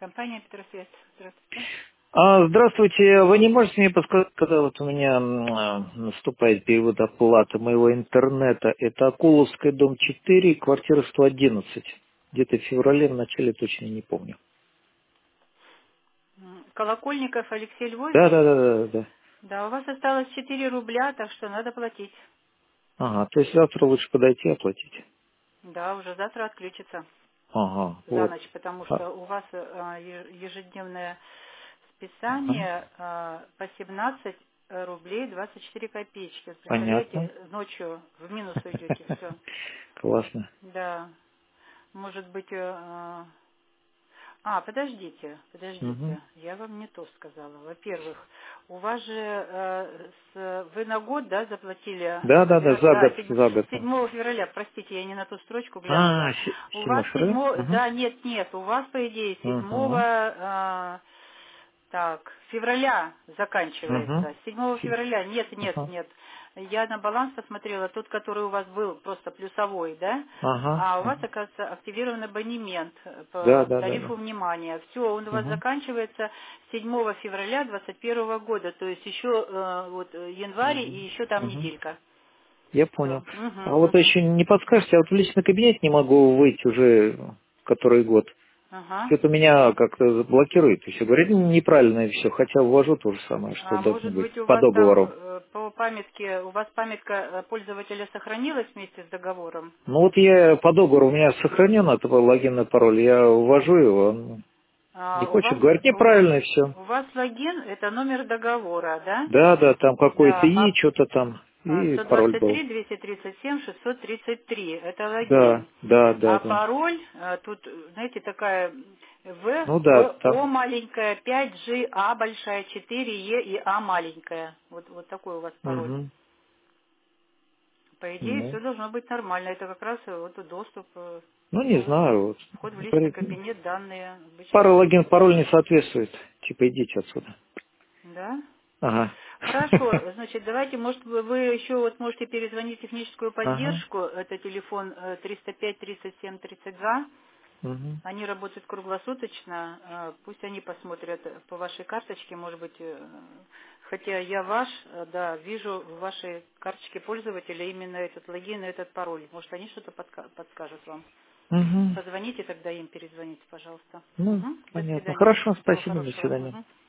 Компания Петросвет. Здравствуйте. Здравствуйте. Вы не можете мне подсказать, когда вот у меня наступает перевод оплаты моего интернета? Это Акуловская, дом 4, квартира 111. Где-то в феврале, в начале, точно не помню. Колокольников Алексей Да, Львович? да, да, да, да. Да, у вас осталось 4 рубля, так что надо платить. Ага, то есть завтра лучше подойти и оплатить. Да, уже завтра отключится Ага, за вот. ночь, потому А, что у вас ежедневное ага, списание по 17 рублей 24 копеечки. Вот понятно. представляете, ночью в минус уйдете, все. Классно. Да, может быть, Угу. подождите, я вам не то сказала. Во-первых, у вас же вы на год, да, заплатили, Да, да, да, за да, год, за год. 7 февраля, простите, я не на ту строчку А, глянула. У 7 вас февраля? 7, Угу. да, нет, у вас, по идее, 7 Угу. февраля Угу. заканчивается. 7 февраля, Ага. нет. Я на баланс посмотрела, тот, который у вас был, просто плюсовой, да? Ага. А у вас, Ага. оказывается, активирован абонемент Да, по да, да, да. тарифу внимания. Все, он у вас Угу. заканчивается 7 февраля 2021 года, то есть еще январь Угу. и еще там Угу. неделька. Я Все. понял. А вот еще не подскажете, а вот в личный кабинет не могу выйти уже который год. Ага. Это меня как-то блокирует. И все говорит, неправильно все, хотя ввожу то же самое, что А должно может быть быть у по вас там договору. по памятке, у вас памятка пользователя сохранилась вместе с договором? Ну вот я по договору у меня сохранен этот логин и пароль, я ввожу его, он не А, у хочет, вас говорит, неправильно и все. у вас логин это номер договора, да? Да, да, там какой-то Да. и что-то там, и пароль был. 123 237 633 это логин. Да, да, да, А да. пароль тут, знаете, такая Ну да, О там. маленькая, 5G, А большая, 4Е и А маленькая. Вот такой у вас пароль. Угу. По идее, Ну, все должно быть нормально. Это как раз доступ, ну, не знаю, вот. вход в личный Говорит, кабинет, данные пара обычные. логин, пароль не соответствует. Типа, идите отсюда. Да? Ага. Хорошо, значит, давайте, может, вы еще вот можете перезвонить в техническую Ага. поддержку, это телефон 305 37 32, Угу. они работают круглосуточно, пусть они посмотрят по вашей карточке, может быть, хотя я да, вижу в вашей карточке пользователя именно этот логин и этот пароль, может, они что-то подскажут вам. Угу. Позвоните тогда им, перезвоните, пожалуйста. Ну, Мгм. До понятно. свидания. Хорошо, Всего спасибо, до хорошего. свидания. Мгм.